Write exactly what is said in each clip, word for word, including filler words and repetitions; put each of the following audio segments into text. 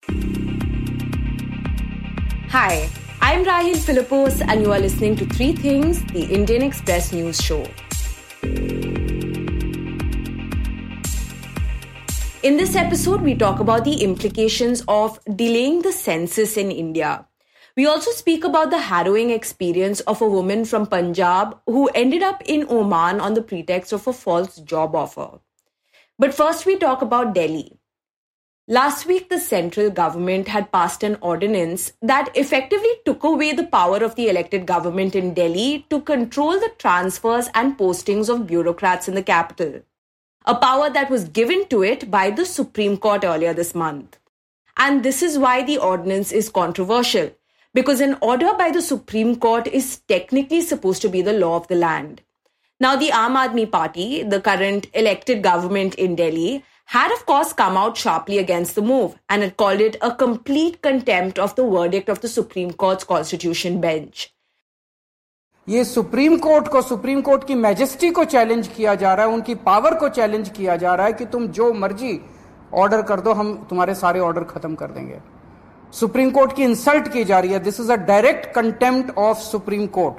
Hi, I'm Rahil Philippos and you are listening to Three Things, the Indian Express News Show. In this episode, we talk about the implications of delaying the census in India. We also speak about the harrowing experience of a woman from Punjab who ended up in Oman on the pretext of a false job offer. But first, we talk about Delhi. Last week, the central government had passed an ordinance that effectively took away the power of the elected government in Delhi to control the transfers and postings of bureaucrats in the capital. A power that was given to it by the Supreme Court earlier this month. And this is why the ordinance is controversial, because an order by the Supreme Court is technically supposed to be the law of the land. Now, the Aam Aadmi Party, the current elected government in Delhi, had of course come out sharply against the move and had called it a complete contempt of the verdict of the Supreme Court's Constitution bench. ये supreme court को supreme court की majesty को challenge किया जा रहा है, उनकी power को चैलेंज किया जा रहा है कि तुम जो मर्जी ऑर्डर कर दो, हम तुम्हारे सारे ऑर्डर खत्म कर देंगे. सुप्रीम कोर्ट की इंसल्ट की जा रही है. This is a direct contempt of supreme court.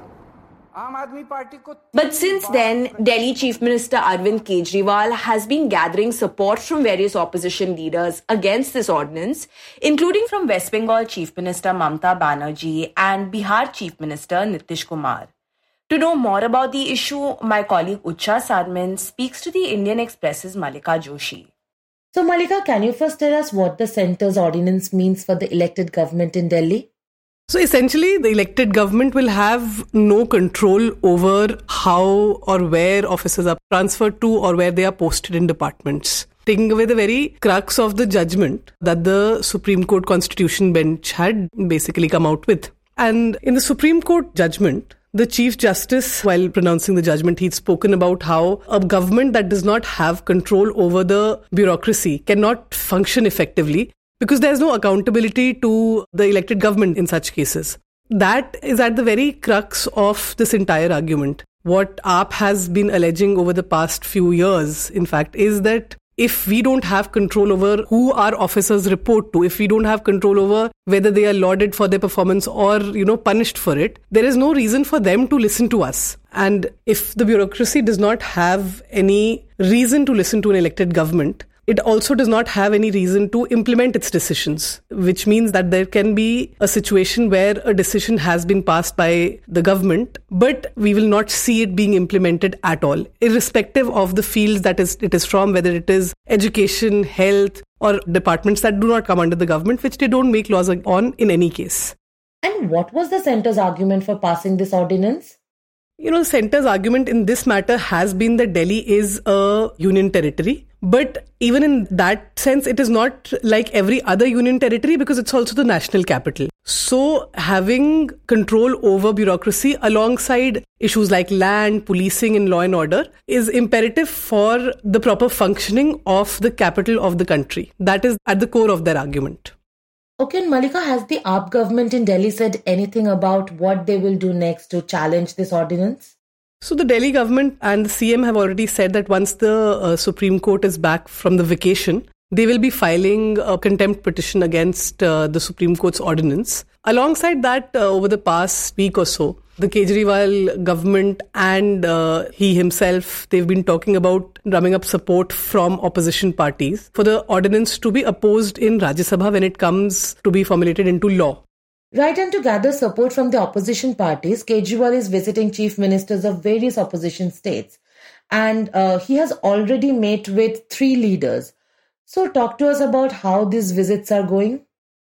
But since then, Delhi Chief Minister Arvind Kejriwal has been gathering support from various opposition leaders against this ordinance, including from West Bengal Chief Minister Mamata Banerjee and Bihar Chief Minister Nitish Kumar. To know more about the issue, my colleague Ucha Sadman speaks to the Indian Express's Malika Joshi. So Malika, can you first tell us what the centre's ordinance means for the elected government in Delhi? So essentially, the elected government will have no control over how or where officers are transferred to or where they are posted in departments, taking away the very crux of the judgment that the Supreme Court Constitution bench had basically come out with. And in the Supreme Court judgment, the Chief Justice, while pronouncing the judgment, he'd spoken about how a government that does not have control over the bureaucracy cannot function effectively, because there's no accountability to the elected government in such cases. That is at the very crux of this entire argument. What A A P has been alleging over the past few years, in fact, is that if we don't have control over who our officers report to, if we don't have control over whether they are lauded for their performance or, you know, punished for it, there is no reason for them to listen to us. And if the bureaucracy does not have any reason to listen to an elected government, it also does not have any reason to implement its decisions, which means that there can be a situation where a decision has been passed by the government, but we will not see it being implemented at all, irrespective of the fields that is, it is from, whether it is education, health, or departments that do not come under the government, which they don't make laws on in any case. And what was the centre's argument for passing this ordinance? You know, the centre's argument in this matter has been that Delhi is a union territory. But even in that sense, it is not like every other union territory because it's also the national capital. So having control over bureaucracy alongside issues like land, policing and law and order is imperative for the proper functioning of the capital of the country. That is at the core of their argument. Okay, and Malika, has the A A P government in Delhi said anything about what they will do next to challenge this ordinance? So the Delhi government and the C M have already said that once the uh, Supreme Court is back from the vacation, they will be filing a contempt petition against uh, the Supreme Court's ordinance. Alongside that, uh, over the past week or so, the Kejriwal government and uh, he himself, they've been talking about drumming up support from opposition parties for the ordinance to be opposed in Rajya Sabha when it comes to be formulated into law. Right, and to gather support from the opposition parties, Kejriwal is visiting chief ministers of various opposition states. And uh, he has already met with three leaders. So talk to us about how these visits are going.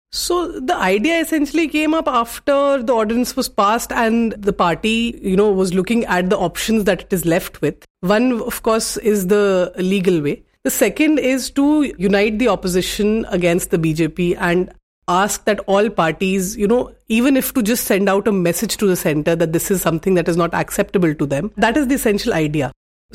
So the idea essentially came up after the ordinance was passed and the party, you know, was looking at the options that it is left with. One, of course, is the legal way. The second is to unite the opposition against the B J P and ask that all parties, you know, even if to just send out a message to the centre that this is something that is not acceptable to them. That is the essential idea.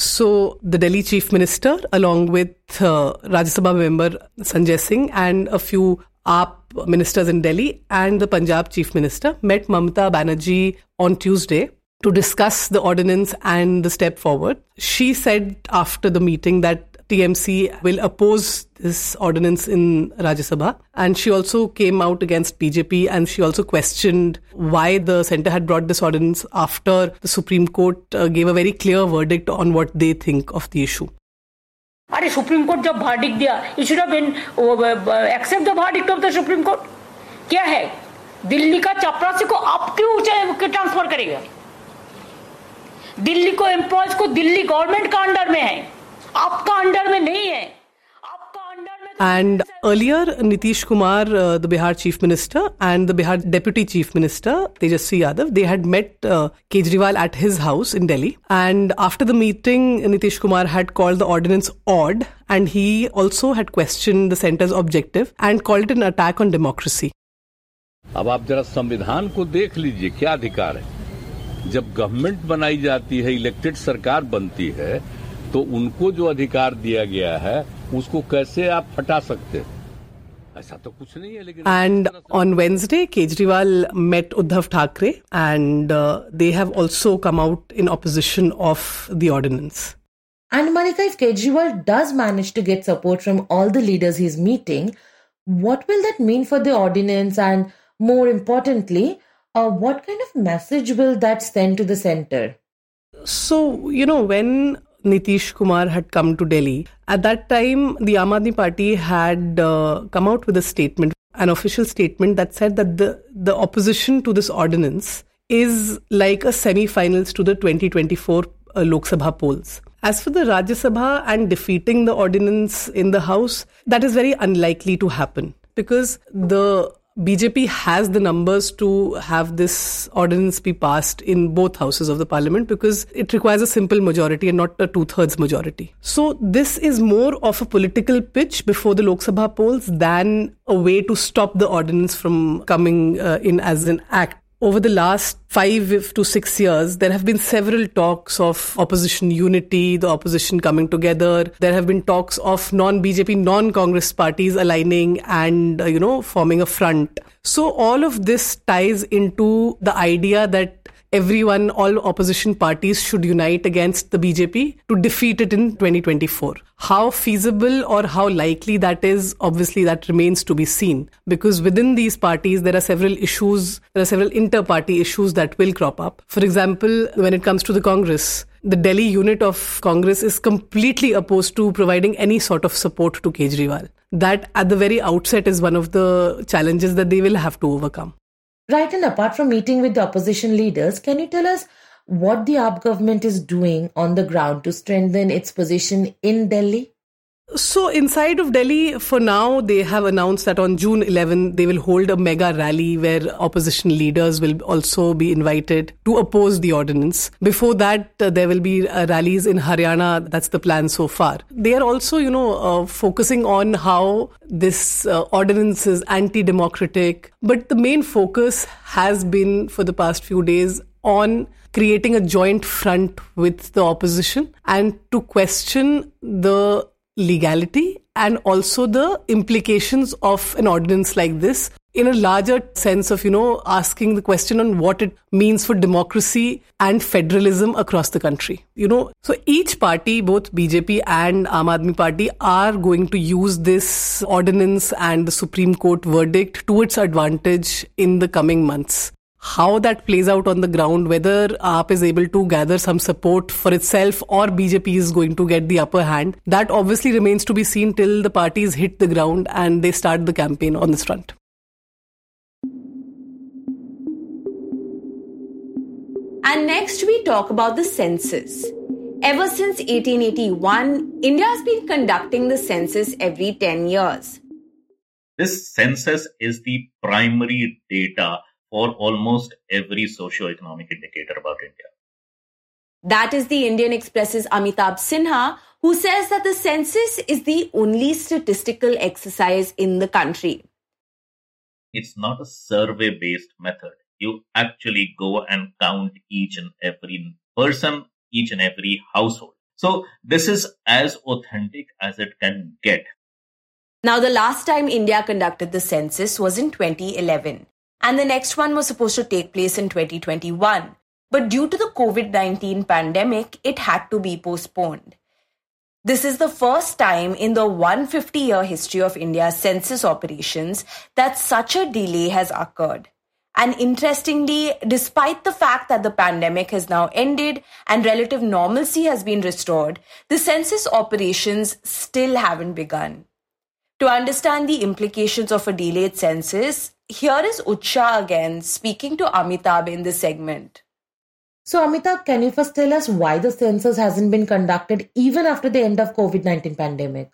So the Delhi Chief Minister, along with uh, Rajya Sabha member Sanjay Singh and a few A A P ministers in Delhi and the Punjab Chief Minister, met Mamata Banerjee on Tuesday to discuss the ordinance and the step forward. She said after the meeting that T M C will oppose this ordinance in Rajya Sabha. And she also came out against B J P, and she also questioned why the centre had brought this ordinance after the Supreme Court uh, gave a very clear verdict on what they think of the issue. अरे supreme court जब verdict दिया, it should have been accept the verdict of the Supreme Court. क्या है? दिल्ली का चपरासी को आप क्यों ट्रांसफर करेगा? दिल्ली को एम्प्लॉयज को दिल्ली गवर्नमेंट का अंडर में है, आपका अंडर में नहीं है. And earlier, Nitish Kumar, uh, the Bihar Chief Minister, and the Bihar Deputy Chief Minister, Tejasvi Yadav, they had met uh, Kejriwal at his house in Delhi. And after the meeting, Nitish Kumar had called the ordinance odd, and he also had questioned the centre's objective and called it an attack on democracy. अब आप जरा संविधान को देख लीजिए, क्या अधिकार है. जब गवर्नमेंट बनाई जाती है, इलेक्टेड सरकार बनती है, तो उनको जो अधिकार दिया गया है उसको कैसे आप हटा सकते हैं? ऐसा तो कुछ नहीं है. लेकिन And on Wednesday, Kejriwal met Uddhav Thackeray, and uh, they have also come out in opposition of the ordinance. And Malika, if Kejriwal does manage to get support from all the leaders he's meeting, what will that mean for the ordinance? And more importantly, uh, what kind of message will that send to the centre? So, you know, when Nitish Kumar had come to Delhi, at that time, the Aam Aadmi Party had uh, come out with a statement, an official statement that said that the, the opposition to this ordinance is like a semi-finals to the twenty twenty-four uh, Lok Sabha polls. As for the Rajya Sabha and defeating the ordinance in the House, that is very unlikely to happen because the B J P has the numbers to have this ordinance be passed in both houses of the parliament because it requires a simple majority and not a two-thirds majority. So this is more of a political pitch before the Lok Sabha polls than a way to stop the ordinance from coming uh, in as an act. Over the last five to six years, there have been several talks of opposition unity, the opposition coming together. There have been talks of non-B J P, non-Congress parties aligning and, uh, you know, forming a front. So all of this ties into the idea that everyone, all opposition parties should unite against the B J P to defeat it in twenty twenty-four. How feasible or how likely that is, obviously that remains to be seen. Because within these parties, there are several issues, there are several inter-party issues that will crop up. For example, when it comes to the Congress, the Delhi unit of Congress is completely opposed to providing any sort of support to Kejriwal. That at the very outset is one of the challenges that they will have to overcome. Right, and apart from meeting with the opposition leaders, can you tell us what the A A P government is doing on the ground to strengthen its position in Delhi? So inside of Delhi, for now, they have announced that on June eleventh, they will hold a mega rally where opposition leaders will also be invited to oppose the ordinance. Before that, uh, there will be uh, rallies in Haryana. That's the plan so far. They are also, you know, uh, focusing on how this uh, ordinance is anti-democratic. But the main focus has been for the past few days on creating a joint front with the opposition and to question the legality and also the implications of an ordinance like this in a larger sense of, you know, asking the question on what it means for democracy and federalism across the country. You know, so each party, both B J P and Aam Aadmi Party, are going to use this ordinance and the Supreme Court verdict to its advantage in the coming months. How that plays out on the ground, whether A A P is able to gather some support for itself or B J P is going to get the upper hand, that obviously remains to be seen till the parties hit the ground and they start the campaign on this front. And next we talk about the census. Ever since eighteen eighty-one, India has been conducting the census every ten years. This census is the primary data for almost every socio-economic indicator about India. That is the Indian Express's Amitabh Sinha, who says that the census is the only statistical exercise in the country. It's not a survey-based method. You actually go and count each and every person, each and every household. So this is as authentic as it can get. Now, the last time India conducted the census was in twenty eleven. And the next one was supposed to take place in twenty twenty-one. But due to the COVID nineteen pandemic, it had to be postponed. This is the first time in the one hundred fifty year history of India's census operations that such a delay has occurred. And interestingly, despite the fact that the pandemic has now ended and relative normalcy has been restored, the census operations still haven't begun. To understand the implications of a delayed census, here is Utsha again speaking to Amitabh in this segment. So Amitabh, can you first tell us why the census hasn't been conducted even after the end of COVID nineteen pandemic?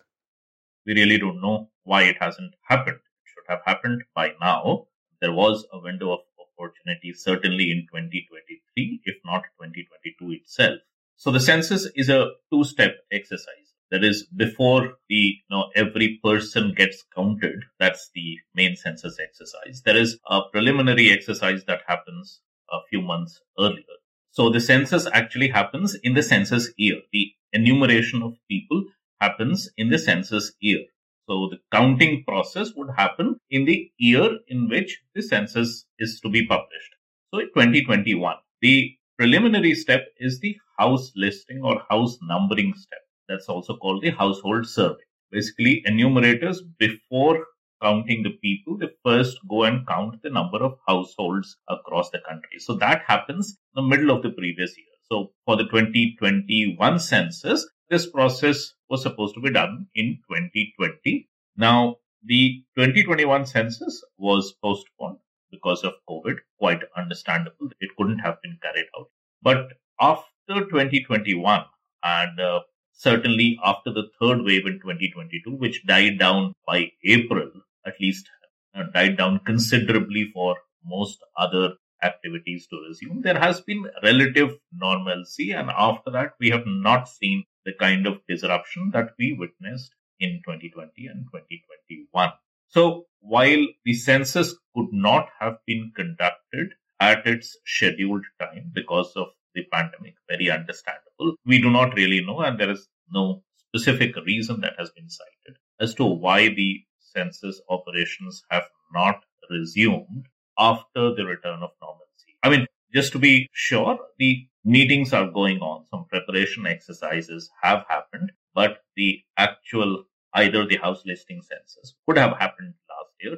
We really don't know why it hasn't happened. It should have happened by now. There was a window of opportunity certainly in twenty twenty-three, if not twenty twenty-two itself. So the census is a two-step exercise. That is, before the you know every person gets counted, that's the main census exercise. There is a preliminary exercise that happens a few months earlier. So the census actually happens in the census year. The enumeration of people happens in the census year. So the counting process would happen in the year in which the census is to be published. So in twenty twenty-one, the preliminary step is the house listing or house numbering step. That's also called the household survey. Basically, enumerators, before counting the people, they first go and count the number of households across the country. So that happens in the middle of the previous year. So for the twenty twenty-one census, this process was supposed to be done in twenty twenty. Now, the twenty twenty-one census was postponed because of COVID. Quite understandable. It couldn't have been carried out. But after twenty twenty-one, and uh, certainly after the third wave in twenty twenty-two, which died down by April, at least uh, died down considerably for most other activities to resume, there has been relative normalcy. And after that, we have not seen the kind of disruption that we witnessed in twenty twenty and twenty twenty-one. So while the census could not have been conducted at its scheduled time because of the pandemic, very understandable, we do not really know, and there is no specific reason that has been cited as to why the census operations have not resumed after the return of normalcy. I mean, just to be sure, the meetings are going on. Some preparation exercises have happened, but the actual, either the house listing census could have happened last year,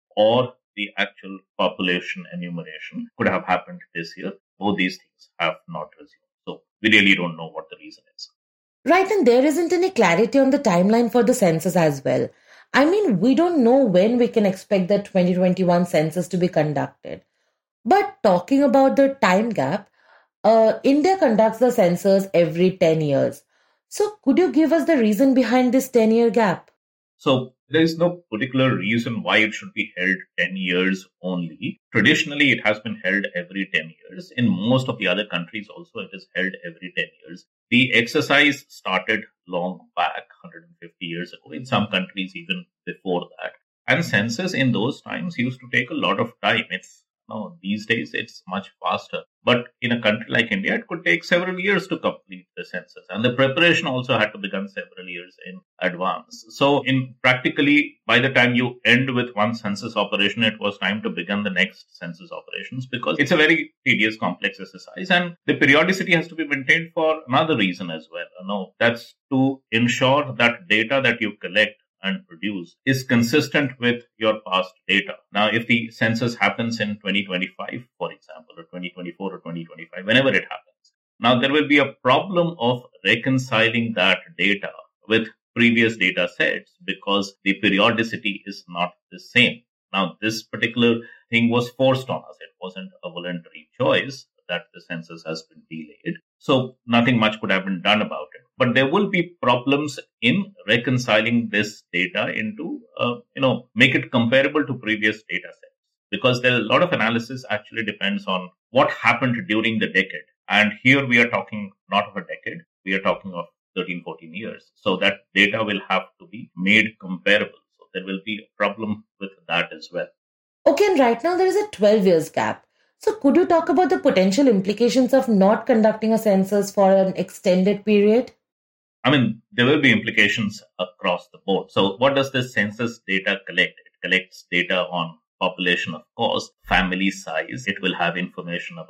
or the actual population enumeration could have happened this year. Both these things have not resumed. So we really don't know what the reason is. Right, and there isn't any clarity on the timeline for the census as well. I mean, we don't know when we can expect the twenty twenty-one census to be conducted. But talking about the time gap, uh, India conducts the census every ten years. So could you give us the reason behind this ten-year gap? So there is no particular reason why it should be held ten years only. Traditionally, it has been held every ten years. In most of the other countries also, it is held every ten years. The exercise started long back, one hundred fifty years ago, in some countries even before that. And census in those times used to take a lot of time. It's no, these days it's much faster. But in a country like India, it could take several years to complete the census. And the preparation also had to begin several years in advance. So in practically, by the time you end with one census operation, it was time to begin the next census operations, because it's a very tedious, complex exercise. And the periodicity has to be maintained for another reason as well. No, that's to ensure that data that you collect and produce is consistent with your past data. Now, if the census happens in twenty twenty-five, for example, or twenty twenty-four or twenty twenty-five, whenever it happens, now there will be a problem of reconciling that data with previous data sets because the periodicity is not the same. Now, this particular thing was forced on us. It wasn't a voluntary choice that the census has been delayed. So nothing much could have been done about it. But there will be problems in reconciling this data into, uh, you know, make it comparable to previous data sets. Because there a lot of analysis actually depends on what happened during the decade. And here we are talking not of a decade, we are talking of thirteen, fourteen years. So that data will have to be made comparable. So there will be a problem with that as well. Okay, and right now there is a twelve years gap. So could you talk about the potential implications of not conducting a census for an extended period? I mean, there will be implications across the board. So what does the census data collect? It collects data on population, of course, family size. It will have information about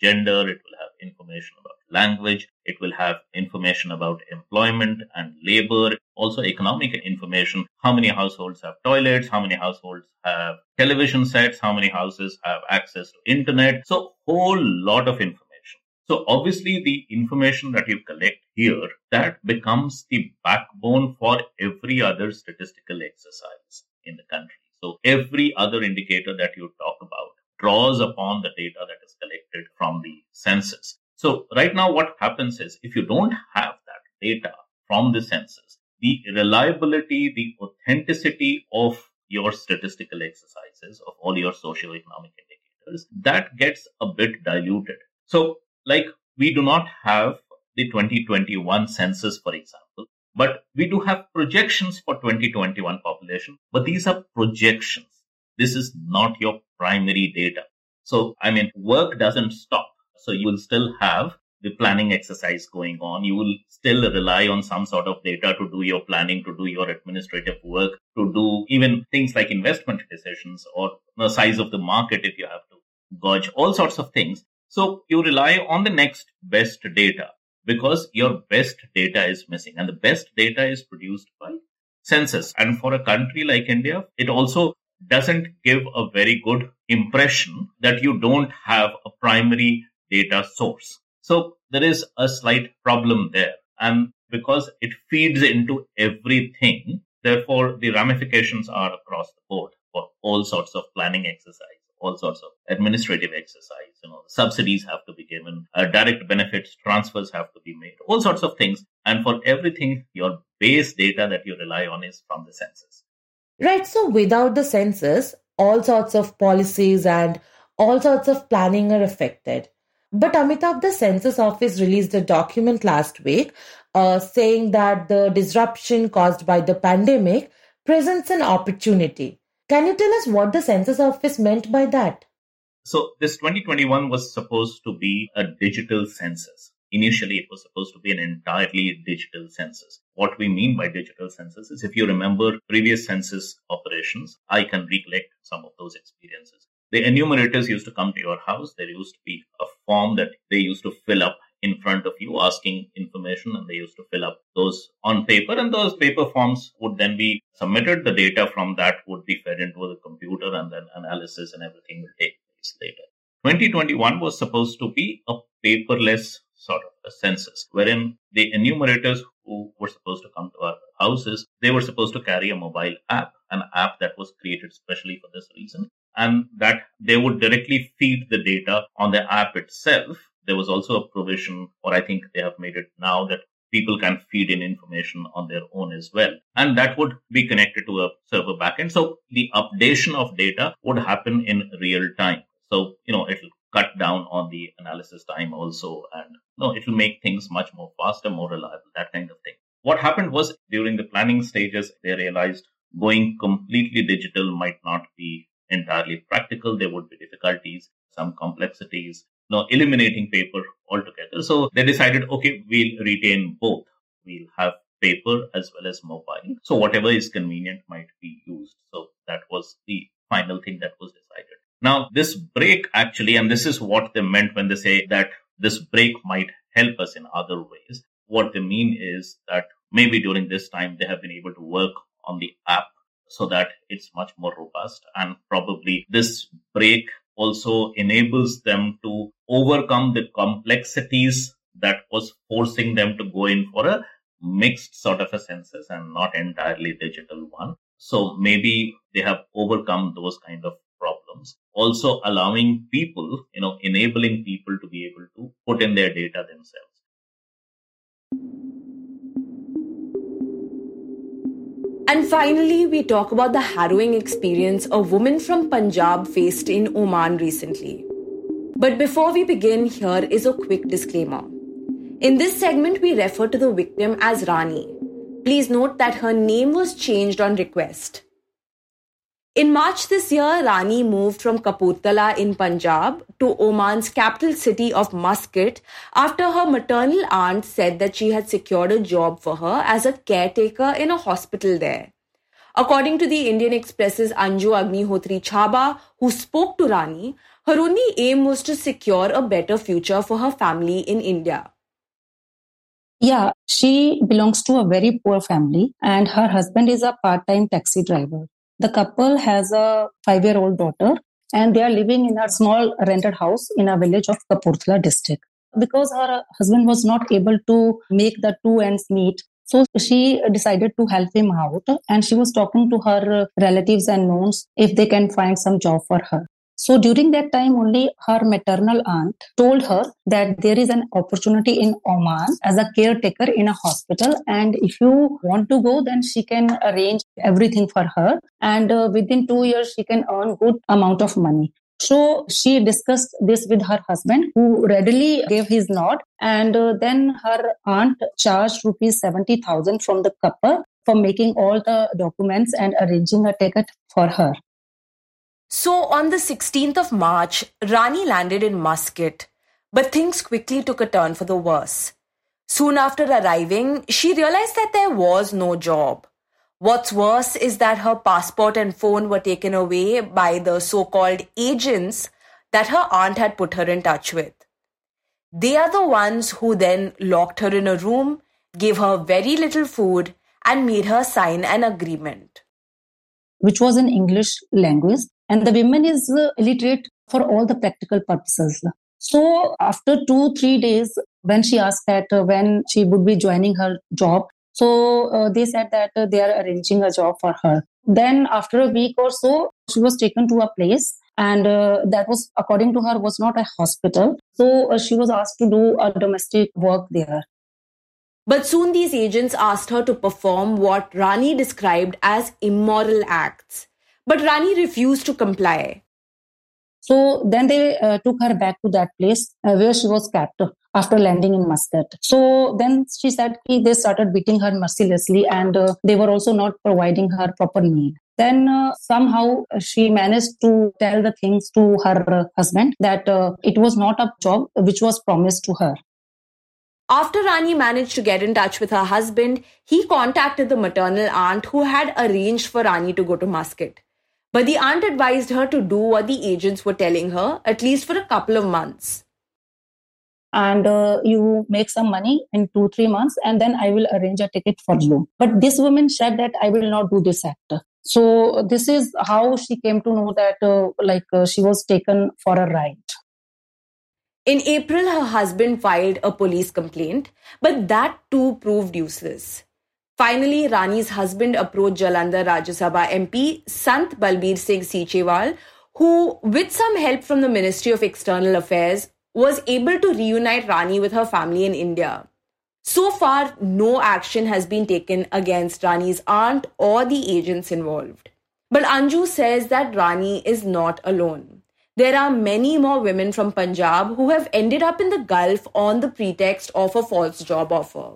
gender, it will have information about language, it will have information about employment and labor, also economic information, how many households have toilets, how many households have television sets, how many houses have access to internet. So whole lot of information. So obviously the information that you collect here, that becomes the backbone for every other statistical exercise in the country. So every other indicator that you talk about draws upon the data that is collected from the census. So right now what happens is, if you don't have that data from the census, the reliability, the authenticity of your statistical exercises, of all your socioeconomic indicators, that gets a bit diluted. So like we do not have the twenty twenty-one census, for example, but we do have projections for twenty twenty-one population, but these are projections. This is not your primary data. So, I mean, work doesn't stop. So you will still have the planning exercise going on. You will still rely on some sort of data to do your planning, to do your administrative work, to do even things like investment decisions or the size of the market if you have to gauge, all sorts of things. So you rely on the next best data because your best data is missing, and the best data is produced by census. And for a country like India, it also doesn't give a very good impression that you don't have a primary data source. So there is a slight problem there. And because it feeds into everything, therefore the ramifications are across the board for all sorts of planning exercise, all sorts of administrative exercise. You know, subsidies have to be given, uh, direct benefits transfers have to be made, all sorts of things. And for everything, your base data that you rely on is from the census. Right. So without the census, all sorts of policies and all sorts of planning are affected. But Amitabh, the Census Office released a document last week uh, saying that the disruption caused by the pandemic presents an opportunity. Can you tell us what the Census Office meant by that? So this twenty twenty-one was supposed to be a digital census. Initially, it was supposed to be an entirely digital census. What we mean by digital census is, if you remember previous census operations, I can recollect some of those experiences. The enumerators used to come to your house. There used to be a form that they used to fill up in front of you asking information, and they used to fill up those on paper, and those paper forms would then be submitted. The data from that would be fed into the computer, and then analysis and everything will take place later. twenty twenty-one was supposed to be a paperless sort of a census, wherein the enumerators who were supposed to come to our houses, they were supposed to carry a mobile app, an app that was created specially for this reason, and that they would directly feed the data on the app itself. There was also a provision, or I think they have made it now, that people can feed in information on their own as well. And that would be connected to a server backend. So the updation of data would happen in real time. So, you know, it'll cut down on the analysis time also, and no, it will make things much more faster, more reliable, that kind of thing. What happened was, during the planning stages, they realized going completely digital might not be entirely practical. There would be difficulties, some complexities, no, eliminating paper altogether. So they decided, okay, we'll retain both. We'll have paper as well as mobile. So whatever is convenient might be used. So that was the final thing that was decided. Now, this break actually, and this is what they meant when they say that this break might help us in other ways. What they mean is that maybe during this time, they have been able to work on the app so that it's much more robust. And probably this break also enables them to overcome the complexities that was forcing them to go in for a mixed sort of a census and not entirely digital one. So maybe they have overcome those kind of problems, also allowing people, you know, enabling people to be able to put in their data themselves. And finally, we talk about the harrowing experience a woman from Punjab faced in Oman recently. But before we begin, here is a quick disclaimer. In this segment, we refer to the victim as Rani. Please note that her name was changed on request. In March this year, Rani moved from Kapurthala in Punjab to Oman's capital city of Muscat after her maternal aunt said that she had secured a job for her as a caretaker in a hospital there. According to the Indian Express's Anju Agnihotri Chhaba, who spoke to Rani, her only aim was to secure a better future for her family in India. Yeah, she belongs to a very poor family and her husband is a part-time taxi driver. The couple has a five-year-old daughter and they are living in a small rented house in a village of Kapurthala district. Because her husband was not able to make the two ends meet, so she decided to help him out and she was talking to her relatives and knowns if they can find some job for her. So during that time only her maternal aunt told her that there is an opportunity in Oman as a caretaker in a hospital and if you want to go then she can arrange everything for her and uh, within two years she can earn good amount of money. So she discussed this with her husband who readily gave his nod and uh, then her aunt charged rupees seventy thousand from the couple for making all the documents and arranging a ticket for her. So on the sixteenth of March, Rani landed in Muscat, but things quickly took a turn for the worse. Soon after arriving, she realized that there was no job. What's worse is that her passport and phone were taken away by the so-called agents that her aunt had put her in touch with. They are the ones who then locked her in a room, gave her very little food, and made her sign an agreement. Which was in English language, and the woman is uh, illiterate for all the practical purposes. So after two, three days, when she asked that uh, when she would be joining her job, so uh, they said that uh, they are arranging a job for her. Then after a week or so, she was taken to a place and uh, that was, according to her, was not a hospital. So uh, she was asked to do a domestic work there. But soon these agents asked her to perform what Rani described as immoral acts. But Rani refused to comply. So then they uh, took her back to that place uh, where she was kept after landing in Muscat. So then she said they started beating her mercilessly and uh, they were also not providing her proper meal. Then uh, somehow she managed to tell the things to her uh, husband that uh, it was not a job which was promised to her. After Rani managed to get in touch with her husband, he contacted the maternal aunt who had arranged for Rani to go to Muscat. But the aunt advised her to do what the agents were telling her, at least for a couple of months. And uh, you make some money in two, three months and then I will arrange a ticket for you. But this woman said that I will not do this act. So this is how she came to know that uh, like uh, she was taken for a ride. In April, her husband filed a police complaint, but that too proved useless. Finally, Rani's husband approached Jalandhar Rajya Sabha M P Sant Balbir Singh Sichewal, who, with some help from the Ministry of External Affairs, was able to reunite Rani with her family in India. So far, no action has been taken against Rani's aunt or the agents involved. But Anju says that Rani is not alone. There are many more women from Punjab who have ended up in the Gulf on the pretext of a false job offer.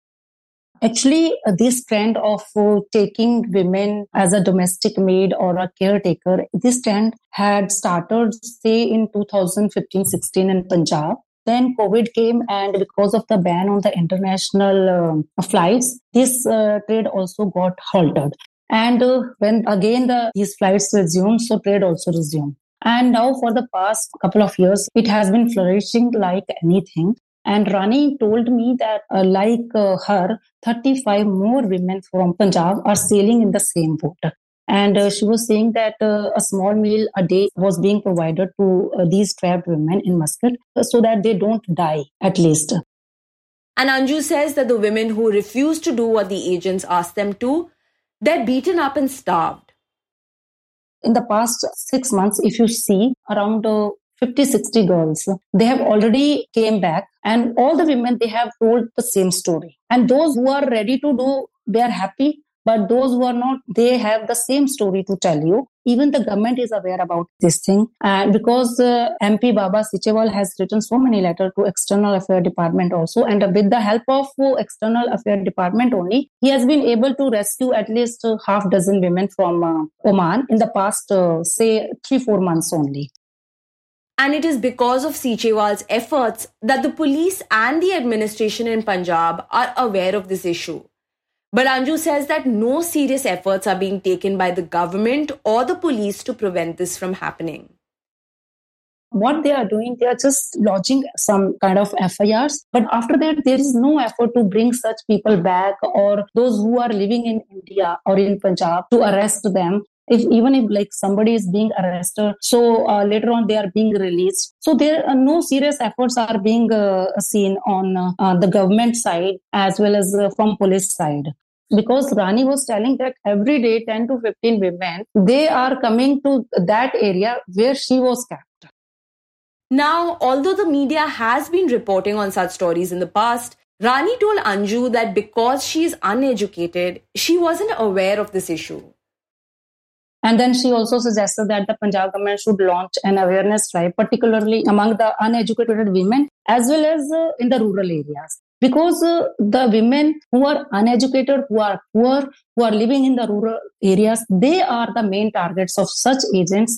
Actually, uh, this trend of uh, taking women as a domestic maid or a caretaker, this trend had started, say, in two thousand fifteen sixteen in Punjab. Then COVID came and because of the ban on the international uh, flights, this uh, trade also got halted. And uh, when again the, these flights resumed, so trade also resumed. And now for the past couple of years, it has been flourishing like anything. And Rani told me that uh, like uh, her, thirty-five more women from Punjab are sailing in the same boat. And uh, she was saying that uh, a small meal a day was being provided to uh, these trapped women in Muscat uh, so that they don't die at least. And Anju says that the women who refuse to do what the agents ask them to, they're beaten up and starved. In the past six months, if you see around uh, fifty, sixty girls, they have already came back and all the women, they have told the same story. And those who are ready to do, they are happy. But those who are not, they have the same story to tell you. Even the government is aware about this thing. And because uh, M P Baba Sichewal has written so many letters to External Affairs Department also. And uh, with the help of uh, External Affairs Department only, he has been able to rescue at least uh, half dozen women from uh, Oman in the past, uh, say, three, four months only. And it is because of Sichewal's efforts that the police and the administration in Punjab are aware of this issue. But Anju says that no serious efforts are being taken by the government or the police to prevent this from happening. What they are doing, they are just lodging some kind of F I Rs. But after that, there is no effort to bring such people back or those who are living in India or in Punjab to arrest them. If even if like somebody is being arrested, so uh, later on they are being released. So there are no serious efforts are being uh, seen on uh, uh, the government side as well as uh, from police side. Because Rani was telling that every day ten to fifteen women, they are coming to that area where she was kept. Now, although the media has been reporting on such stories in the past, Rani told Anju that because she is uneducated, she wasn't aware of this issue. And then she also suggested that the Punjab government should launch an awareness drive, particularly among the uneducated women as well as uh, in the rural areas. Because uh, the women who are uneducated, who are poor, who are living in the rural areas, they are the main targets of such agents.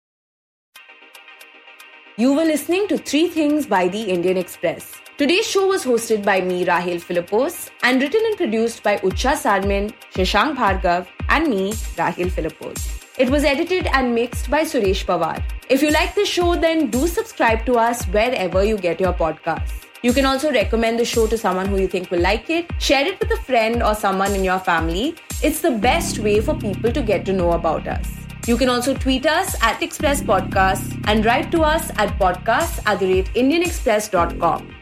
You were listening to Three Things by the Indian Express. Today's show was hosted by me, Rahel Philippos, and written and produced by Ucha Sadmin, Shashank Bhargav, and me, Rahel Philippos. It was edited and mixed by Suresh Pawar. If you like this show, then do subscribe to us wherever you get your podcasts. You can also recommend the show to someone who you think will like it. Share it with a friend or someone in your family. It's the best way for people to get to know about us. You can also tweet us at Express Podcasts and write to us at podcasts at the rate indian express dot com.